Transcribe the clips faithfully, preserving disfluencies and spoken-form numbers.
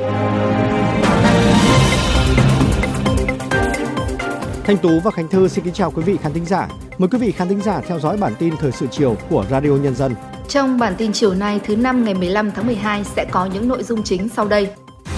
Thanh Tú và Khánh Thư xin kính chào quý vị khán thính giả. Mời quý vị khán thính giả theo dõi bản tin thời sự chiều của Radio Nhân dân. Trong bản tin chiều nay thứ năm ngày mười lăm tháng mười hai sẽ có những nội dung chính sau đây.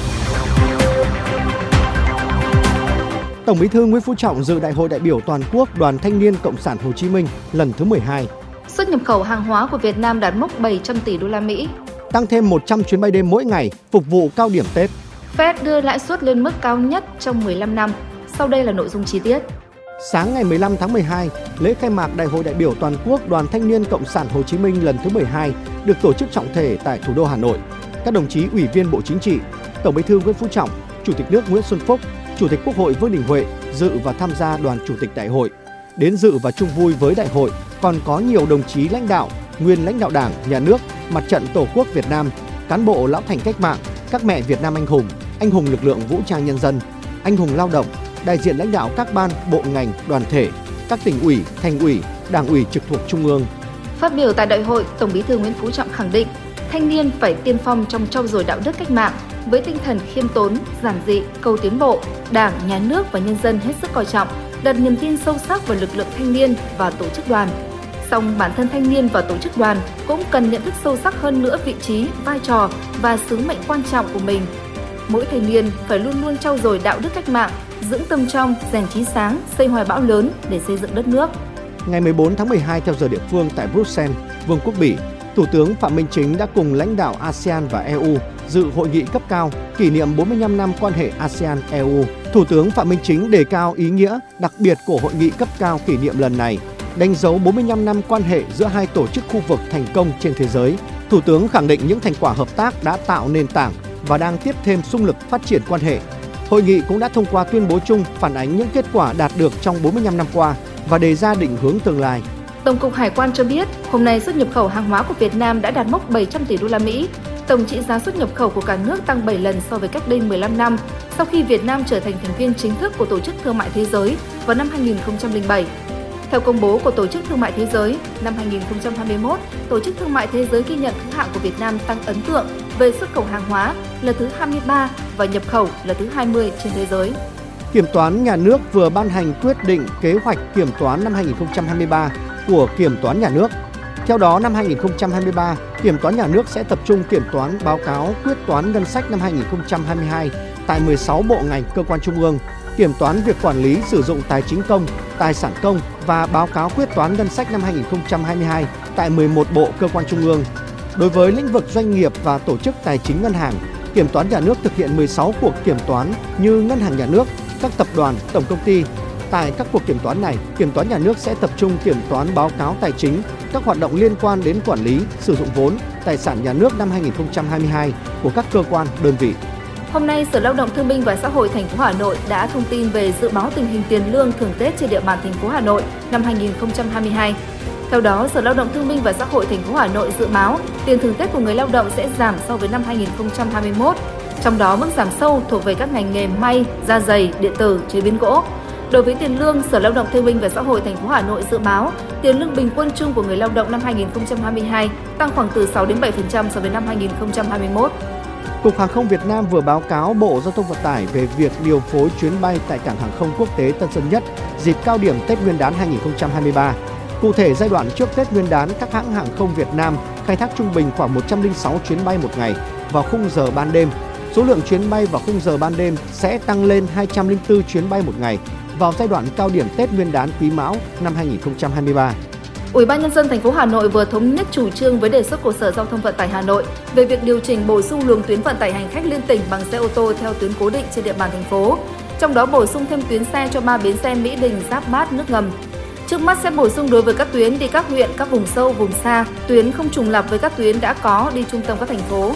Tổng Bí thư Nguyễn Phú Trọng dự Đại hội đại biểu toàn quốc Đoàn Thanh niên Cộng sản Hồ Chí Minh lần thứ mười hai. Xuất nhập khẩu hàng hóa của Việt Nam đạt mốc bảy trăm tỷ đô la Mỹ. Tăng thêm một trăm chuyến bay đêm mỗi ngày phục vụ cao điểm Tết. Fed đưa lãi suất lên mức cao nhất trong mười lăm năm. Sau đây là nội dung chi tiết. Sáng ngày mười lăm tháng mười hai, lễ khai mạc Đại hội đại biểu toàn quốc Đoàn Thanh niên Cộng sản Hồ Chí Minh lần thứ mười hai được tổ chức trọng thể tại thủ đô Hà Nội. Các đồng chí Ủy viên Bộ Chính trị, Tổng Bí thư Nguyễn Phú Trọng, Chủ tịch nước Nguyễn Xuân Phúc, Chủ tịch Quốc hội Vương Đình Huệ dự và tham gia đoàn chủ tịch đại hội. Đến dự và chung vui với đại hội còn có nhiều đồng chí lãnh đạo, nguyên lãnh đạo Đảng, Nhà nước, Mặt trận Tổ quốc Việt Nam, cán bộ lão thành cách mạng, các mẹ Việt Nam anh hùng, anh hùng lực lượng vũ trang nhân dân, anh hùng lao động, đại diện lãnh đạo các ban, bộ ngành, đoàn thể, các tỉnh ủy, thành ủy, đảng ủy trực thuộc trung ương. Phát biểu tại đại hội, Tổng Bí thư Nguyễn Phú Trọng khẳng định thanh niên phải tiên phong trong trau dồi đạo đức cách mạng với tinh thần khiêm tốn, giản dị, cầu tiến bộ. Đảng, Nhà nước và nhân dân hết sức coi trọng, đặt niềm tin sâu sắc vào lực lượng thanh niên và tổ chức đoàn. Song bản thân thanh niên và tổ chức đoàn cũng cần nhận thức sâu sắc hơn nữa vị trí, vai trò và sứ mệnh quan trọng của mình. Mỗi thanh niên phải luôn luôn trau dồi đạo đức cách mạng, dưỡng tâm trong, rèn trí sáng, xây hoài bão lớn để xây dựng đất nước. Ngày mười bốn tháng mười hai theo giờ địa phương tại Bruxelles, Vương quốc Bỉ, Thủ tướng Phạm Minh Chính đã cùng lãnh đạo a sê an và e u dự hội nghị cấp cao kỷ niệm bốn mươi lăm năm quan hệ a sê an e u. Thủ tướng Phạm Minh Chính đề cao ý nghĩa đặc biệt của hội nghị cấp cao kỷ niệm lần này, đánh dấu bốn mươi lăm năm quan hệ giữa hai tổ chức khu vực thành công trên thế giới. Thủ tướng khẳng định những thành quả hợp tác đã tạo nền tảng và đang tiếp thêm xung lực phát triển quan hệ. Hội nghị cũng đã thông qua tuyên bố chung phản ánh những kết quả đạt được trong bốn mươi lăm năm qua và đề ra định hướng tương lai. Tổng cục Hải quan cho biết, hôm nay xuất nhập khẩu hàng hóa của Việt Nam đã đạt mốc bảy trăm tỷ đô la Mỹ. Tổng trị giá xuất nhập khẩu của cả nước tăng bảy lần so với cách đây mười lăm năm, sau khi Việt Nam trở thành thành viên chính thức của Tổ chức Thương mại Thế giới vào năm hai nghìn không trăm lẻ bảy. Theo công bố của Tổ chức Thương mại Thế giới, năm hai nghìn không trăm hai mươi mốt, Tổ chức Thương mại Thế giới ghi nhận thứ hạng của Việt Nam tăng ấn tượng về xuất khẩu hàng hóa là thứ hai mươi ba và nhập khẩu là thứ hai mươi trên thế giới. Kiểm toán Nhà nước vừa ban hành quyết định kế hoạch kiểm toán năm hai nghìn không trăm hai mươi ba của Kiểm toán Nhà nước. Theo đó, năm hai nghìn không trăm hai mươi ba, Kiểm toán Nhà nước sẽ tập trung kiểm toán báo cáo quyết toán ngân sách năm hai nghìn không trăm hai mươi hai tại mười sáu bộ ngành cơ quan trung ương, kiểm toán việc quản lý sử dụng tài chính công, tài sản công và báo cáo quyết toán ngân sách năm hai nghìn không trăm hai mươi hai tại mười một bộ cơ quan trung ương. Đối với lĩnh vực doanh nghiệp và tổ chức tài chính ngân hàng, Kiểm toán Nhà nước thực hiện mười sáu cuộc kiểm toán như Ngân hàng Nhà nước, các tập đoàn, tổng công ty. Tại các cuộc kiểm toán này, Kiểm toán Nhà nước sẽ tập trung kiểm toán báo cáo tài chính, các hoạt động liên quan đến quản lý, sử dụng vốn, tài sản nhà nước năm hai nghìn không trăm hai mươi hai của các cơ quan, đơn vị. Hôm nay, Sở Lao động Thương binh và Xã hội thành phố Hà Nội đã thông tin về dự báo tình hình tiền lương thưởng Tết trên địa bàn thành phố Hà Nội năm hai nghìn không trăm hai mươi hai. Theo đó, Sở Lao động Thương binh và Xã hội thành phố Hà Nội dự báo tiền thưởng Tết của người lao động sẽ giảm so với năm hai nghìn không trăm hai mươi mốt. Trong đó, mức giảm sâu thuộc về các ngành nghề may, da giày, điện tử, chế biến gỗ. Đối với tiền lương, Sở Lao động Thương binh và Xã hội thành phố Hà Nội dự báo tiền lương bình quân chung của người lao động năm hai nghìn không trăm hai mươi hai tăng khoảng từ sáu đến bảy phần trăm so với năm hai nghìn không trăm hai mươi mốt. Cục Hàng không Việt Nam vừa báo cáo Bộ Giao thông Vận tải về việc điều phối chuyến bay tại Cảng hàng không quốc tế Tân Sơn Nhất dịp cao điểm Tết Nguyên đán hai nghìn không trăm hai mươi ba. Cụ thể, giai đoạn trước Tết Nguyên đán, các hãng hàng không Việt Nam khai thác trung bình khoảng một trăm lẻ sáu chuyến bay một ngày vào khung giờ ban đêm. Số lượng chuyến bay vào khung giờ ban đêm sẽ tăng lên hai trăm lẻ bốn chuyến bay một ngày vào giai đoạn cao điểm Tết Nguyên đán Quý Mão năm hai nghìn không trăm hai mươi ba. Ủy ban Nhân dân thành phố Hà Nội vừa thống nhất chủ trương với đề xuất của Sở Giao thông Vận tải Hà Nội về việc điều chỉnh bổ sung luồng tuyến vận tải hành khách liên tỉnh bằng xe ô tô theo tuyến cố định trên địa bàn thành phố. Trong đó bổ sung thêm tuyến xe cho ba bến xe Mỹ Đình, Giáp Bát, Nước Ngầm. Trước mắt sẽ bổ sung đối với các tuyến đi các huyện, các vùng sâu, vùng xa, tuyến không trùng lặp với các tuyến đã có đi trung tâm các thành phố.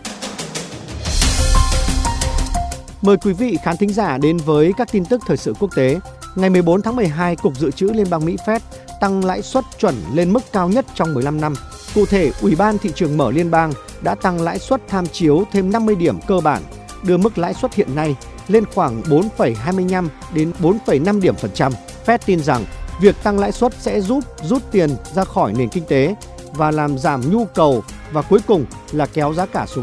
Mời quý vị khán thính giả đến với các tin tức thời sự quốc tế. Ngày mười bốn tháng mười hai, Cục Dự trữ Liên bang Mỹ Fed tăng lãi suất chuẩn lên mức cao nhất trong mười lăm năm. Cụ thể, Ủy ban Thị trường Mở Liên bang đã tăng lãi suất tham chiếu thêm năm mươi điểm cơ bản, đưa mức lãi suất hiện nay lên khoảng bốn phẩy hai mươi lăm đến bốn phẩy năm điểm phần trăm. Fed tin rằng việc tăng lãi suất sẽ giúp rút tiền ra khỏi nền kinh tế và làm giảm nhu cầu và cuối cùng là kéo giá cả xuống thấp,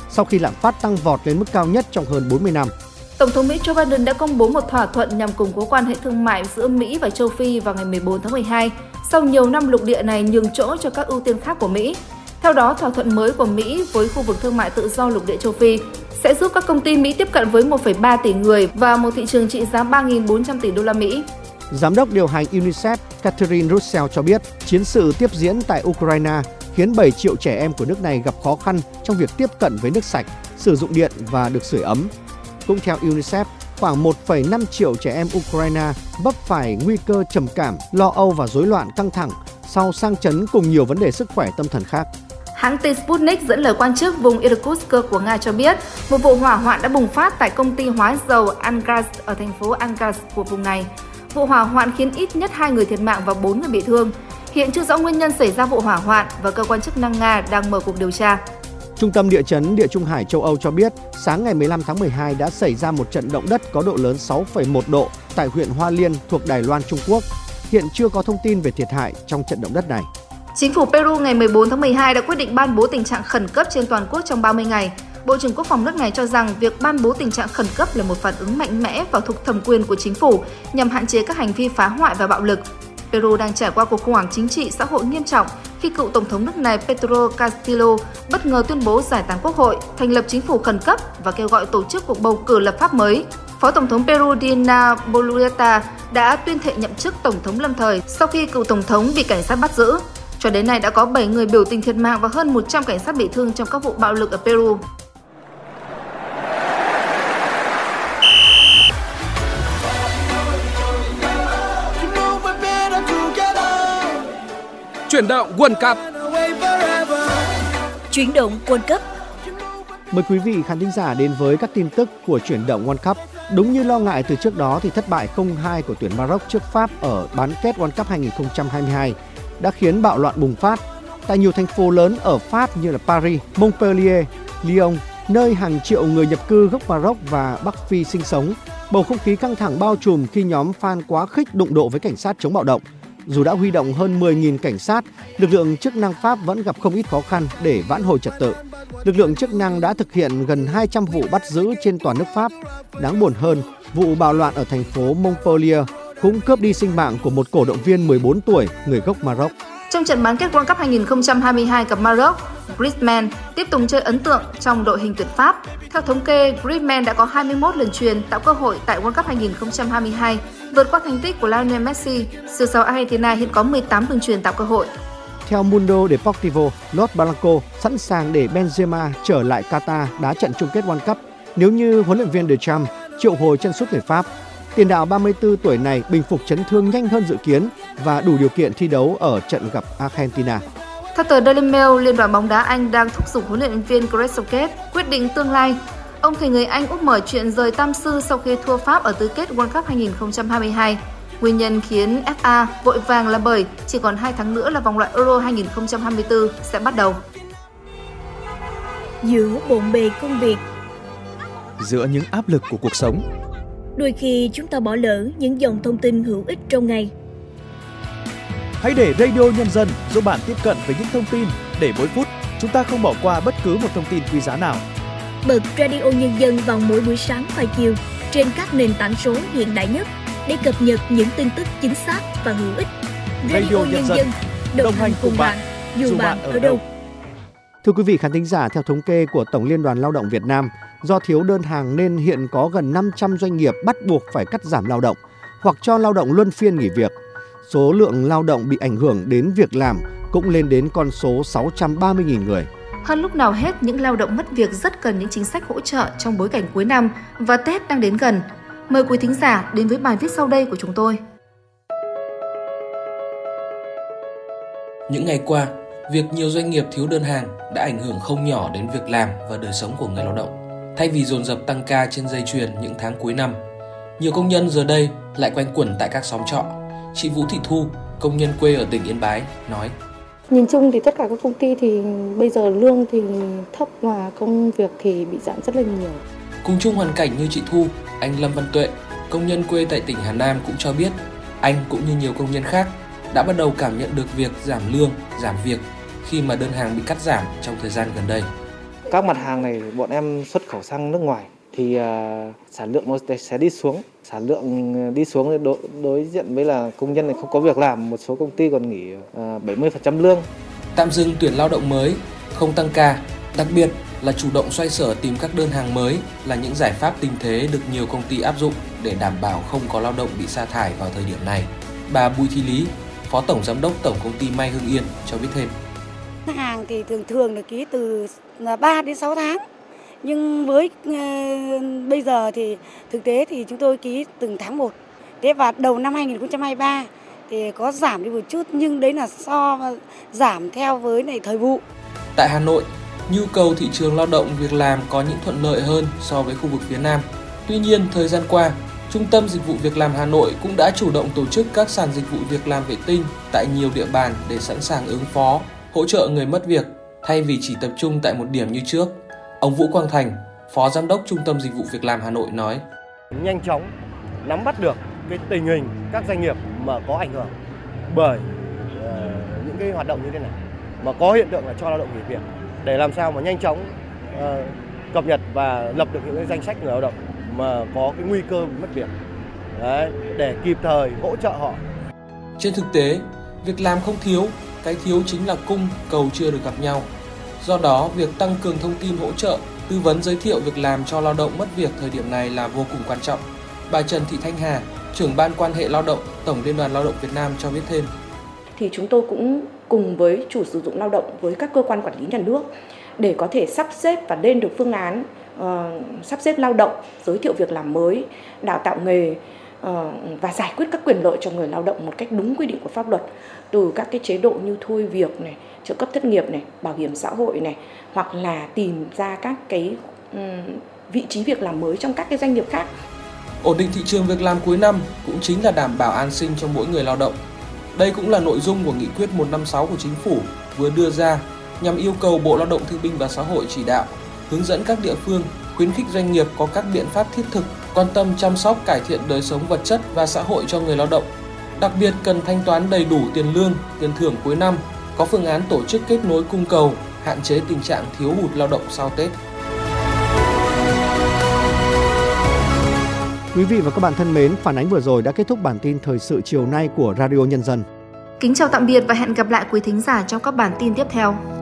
sau khi lạm phát tăng vọt lên mức cao nhất trong hơn bốn mươi năm. Tổng thống Mỹ Joe Biden đã công bố một thỏa thuận nhằm củng cố quan hệ thương mại giữa Mỹ và châu Phi vào ngày mười bốn tháng mười hai, sau nhiều năm lục địa này nhường chỗ cho các ưu tiên khác của Mỹ. Theo đó, thỏa thuận mới của Mỹ với khu vực thương mại tự do lục địa châu Phi sẽ giúp các công ty Mỹ tiếp cận với một phẩy ba tỷ người và một thị trường trị giá ba nghìn bốn trăm tỷ đô la Mỹ. Giám đốc điều hành UNICEF Catherine Russell cho biết, chiến sự tiếp diễn tại Ukraine khiến bảy triệu trẻ em của nước này gặp khó khăn trong việc tiếp cận với nước sạch, sử dụng điện và được sưởi ấm. Cũng theo UNICEF, khoảng một phẩy năm triệu trẻ em Ukraine vấp phải nguy cơ trầm cảm, lo âu và rối loạn căng thẳng sau sang chấn cùng nhiều vấn đề sức khỏe tâm thần khác. Hãng tin Sputnik dẫn lời quan chức vùng Irkutsk của Nga cho biết, một vụ hỏa hoạn đã bùng phát tại công ty hóa dầu Angas ở thành phố Angas của vùng này. Vụ hỏa hoạn khiến ít nhất hai người thiệt mạng và bốn người bị thương. Hiện chưa rõ nguyên nhân xảy ra vụ hỏa hoạn và cơ quan chức năng Nga đang mở cuộc điều tra. Trung tâm địa chấn Địa Trung Hải châu Âu cho biết, sáng ngày mười lăm tháng mười hai đã xảy ra một trận động đất có độ lớn sáu phẩy một độ tại huyện Hoa Liên thuộc Đài Loan, Trung Quốc. Hiện chưa có thông tin về thiệt hại trong trận động đất này. Chính phủ Peru ngày mười bốn tháng mười hai đã quyết định ban bố tình trạng khẩn cấp trên toàn quốc trong ba mươi ngày. Bộ trưởng Quốc phòng nước này cho rằng việc ban bố tình trạng khẩn cấp là một phản ứng mạnh mẽ và thuộc thẩm quyền của chính phủ nhằm hạn chế các hành vi phá hoại và bạo lực. Peru đang trải qua cuộc khủng hoảng chính trị xã hội nghiêm trọng khi cựu tổng thống nước này Pedro Castillo bất ngờ tuyên bố giải tán quốc hội, thành lập chính phủ khẩn cấp và kêu gọi tổ chức cuộc bầu cử lập pháp mới. Phó tổng thống Peru Dina Boluarte đã tuyên thệ nhậm chức tổng thống lâm thời sau khi cựu tổng thống bị cảnh sát bắt giữ. Cho đến nay đã có bảy người biểu tình thiệt mạng và hơn một trăm cảnh sát bị thương trong các vụ bạo lực ở Peru. Chuyển động World Cup. Chuyển động World Cup. Mời quý vị khán thính giả đến với các tin tức của chuyển động World Cup. Đúng như lo ngại từ trước đó thì thất bại không hai của tuyển Maroc trước Pháp ở bán kết World Cup hai không hai hai đã khiến bạo loạn bùng phát tại nhiều thành phố lớn ở Pháp như là Paris, Montpellier, Lyon, nơi hàng triệu người nhập cư gốc Maroc và Bắc Phi sinh sống. Bầu không khí căng thẳng bao trùm khi nhóm fan quá khích đụng độ với cảnh sát chống bạo động. Dù đã huy động hơn mười nghìn cảnh sát, lực lượng chức năng Pháp vẫn gặp không ít khó khăn để vãn hồi trật tự. Lực lượng chức năng đã thực hiện gần hai trăm vụ bắt giữ trên toàn nước Pháp. Đáng buồn hơn, vụ bạo loạn ở thành phố Montpellier cũng cướp đi sinh mạng của một cổ động viên mười bốn tuổi người gốc Maroc. Trong trận bán kết World Cup hai không hai hai gặp Maroc, Griezmann tiếp tục chơi ấn tượng trong đội hình tuyển Pháp. Theo thống kê, Griezmann đã có hai mươi mốt lần chuyền tạo cơ hội tại World Cup hai không hai hai, vượt qua thành tích của Lionel Messi. Siêu sao Argentina hiện có mười tám đường chuyền tạo cơ hội. Theo Mundo Deportivo, Los Blancos sẵn sàng để Benzema trở lại Qatar đá trận chung kết World Cup nếu như huấn luyện viên Deschamps triệu hồi chân sút người Pháp. Tiền đạo ba mươi tư tuổi này bình phục chấn thương nhanh hơn dự kiến và đủ điều kiện thi đấu ở trận gặp Argentina. Theo tờ Daily Mail, Liên đoàn bóng đá Anh đang thúc giục huấn luyện viên Gareth Southgate quyết định tương lai. Ông thầy người Anh úp mở chuyện rời Tam Sư sau khi thua Pháp ở tứ kết World Cup hai không hai hai. Nguyên nhân khiến ép a vội vàng là bởi chỉ còn hai tháng nữa là vòng loại Euro hai không hai tư sẽ bắt đầu. Giữa bộn bề công việc, giữa những áp lực của cuộc sống, đôi khi chúng ta bỏ lỡ những dòng thông tin hữu ích trong ngày. Hãy để Radio Nhân dân giúp bạn tiếp cận với những thông tin để mỗi phút chúng ta không bỏ qua bất cứ một thông tin quý giá nào. Bật Radio Nhân dân vào mỗi buổi sáng và chiều trên các nền tảng số hiện đại nhất để cập nhật những tin tức chính xác và hữu ích. Radio, Radio Nhân dân đồng, đồng hành cùng bạn, bạn dù bạn ở đâu. Thưa quý vị khán thính giả, theo thống kê của Tổng Liên đoàn Lao động Việt Nam, do thiếu đơn hàng nên hiện có gần năm trăm doanh nghiệp bắt buộc phải cắt giảm lao động hoặc cho lao động luân phiên nghỉ việc. Số lượng lao động bị ảnh hưởng đến việc làm cũng lên đến con số sáu trăm ba mươi nghìn người. Hơn lúc nào hết, những lao động mất việc rất cần những chính sách hỗ trợ trong bối cảnh cuối năm và Tết đang đến gần. Mời quý thính giả đến với bài viết sau đây của chúng tôi. Những ngày qua, việc nhiều doanh nghiệp thiếu đơn hàng đã ảnh hưởng không nhỏ đến việc làm và đời sống của người lao động. Thay vì dồn dập tăng ca trên dây chuyền những tháng cuối năm, nhiều công nhân giờ đây lại quanh quẩn tại các xóm trọ. Chị Vũ Thị Thu, công nhân quê ở tỉnh Yên Bái, nói: Nhìn chung thì tất cả các công ty thì bây giờ lương thì thấp và công việc thì bị giảm rất là nhiều. Cùng chung hoàn cảnh như chị Thu, anh Lâm Văn Tuệ, công nhân quê tại tỉnh Hà Nam cũng cho biết, anh cũng như nhiều công nhân khác đã bắt đầu cảm nhận được việc giảm lương, giảm việc khi mà đơn hàng bị cắt giảm trong thời gian gần đây. Các mặt hàng này bọn em xuất khẩu sang nước ngoài thì uh, sản lượng nó sẽ đi xuống, sản lượng đi xuống đối, đối diện với là công nhân này không có việc làm, một số công ty còn nghỉ uh, bảy mươi phần trăm lương. Tạm dừng tuyển lao động mới, không tăng ca, đặc biệt là chủ động xoay sở tìm các đơn hàng mới là những giải pháp tình thế được nhiều công ty áp dụng để đảm bảo không có lao động bị sa thải vào thời điểm này. Bà Bùi Thị Lý, Phó Tổng Giám đốc Tổng Công ty May Hưng Yên cho biết thêm. Hàng thì thường thường được ký từ ba đến sáu tháng. Nhưng với uh, bây giờ thì thực tế thì chúng tôi ký từng tháng một. Thế và đầu năm hai nghìn không trăm hai mươi ba thì có giảm đi một chút, nhưng đấy là so giảm theo với này thời vụ. Tại Hà Nội, nhu cầu thị trường lao động việc làm có những thuận lợi hơn so với khu vực phía Nam. Tuy nhiên, thời gian qua, Trung tâm Dịch vụ Việc làm Hà Nội cũng đã chủ động tổ chức các sàn dịch vụ việc làm vệ tinh tại nhiều địa bàn để sẵn sàng ứng phó, hỗ trợ người mất việc thay vì chỉ tập trung tại một điểm như trước. Ông Vũ Quang Thành, Phó Giám đốc Trung tâm Dịch vụ Việc làm Hà Nội nói: Nhanh chóng nắm bắt được cái tình hình các doanh nghiệp mà có ảnh hưởng bởi uh, những cái hoạt động như thế này, mà có hiện tượng là cho lao động nghỉ việc, để làm sao mà nhanh chóng uh, cập nhật và lập được những cái danh sách người lao động mà có cái nguy cơ bị mất việc. Đấy, để kịp thời hỗ trợ họ. Trên thực tế, việc làm không thiếu, cái thiếu chính là cung, cầu chưa được gặp nhau. Do đó, việc tăng cường thông tin hỗ trợ, tư vấn giới thiệu việc làm cho lao động mất việc thời điểm này là vô cùng quan trọng. Bà Trần Thị Thanh Hà, trưởng ban quan hệ lao động, Tổng Liên đoàn Lao động Việt Nam cho biết thêm. Thì chúng tôi cũng cùng với chủ sử dụng lao động, với các cơ quan quản lý nhà nước để có thể sắp xếp và lên được phương án uh, sắp xếp lao động, giới thiệu việc làm mới, đào tạo nghề uh, và giải quyết các quyền lợi cho người lao động một cách đúng quy định của pháp luật, từ các cái chế độ như thôi việc này, trợ cấp thất nghiệp này, bảo hiểm xã hội này, hoặc là tìm ra các cái um, vị trí việc làm mới trong các cái doanh nghiệp khác. Ổn định thị trường việc làm cuối năm cũng chính là đảm bảo an sinh cho mỗi người lao động. Đây cũng là nội dung của nghị quyết một trăm năm mươi sáu của Chính phủ vừa đưa ra nhằm yêu cầu Bộ Lao động Thương binh và Xã hội chỉ đạo, hướng dẫn các địa phương khuyến khích doanh nghiệp có các biện pháp thiết thực, quan tâm chăm sóc cải thiện đời sống vật chất và xã hội cho người lao động. Đặc biệt cần thanh toán đầy đủ tiền lương, tiền thưởng cuối năm, có phương án tổ chức kết nối cung cầu, hạn chế tình trạng thiếu hụt lao động sau Tết. Quý vị và các bạn thân mến, phản ánh vừa rồi đã kết thúc bản tin thời sự chiều nay của Radio Nhân dân. Kính chào tạm biệt và hẹn gặp lại quý thính giả trong các bản tin tiếp theo.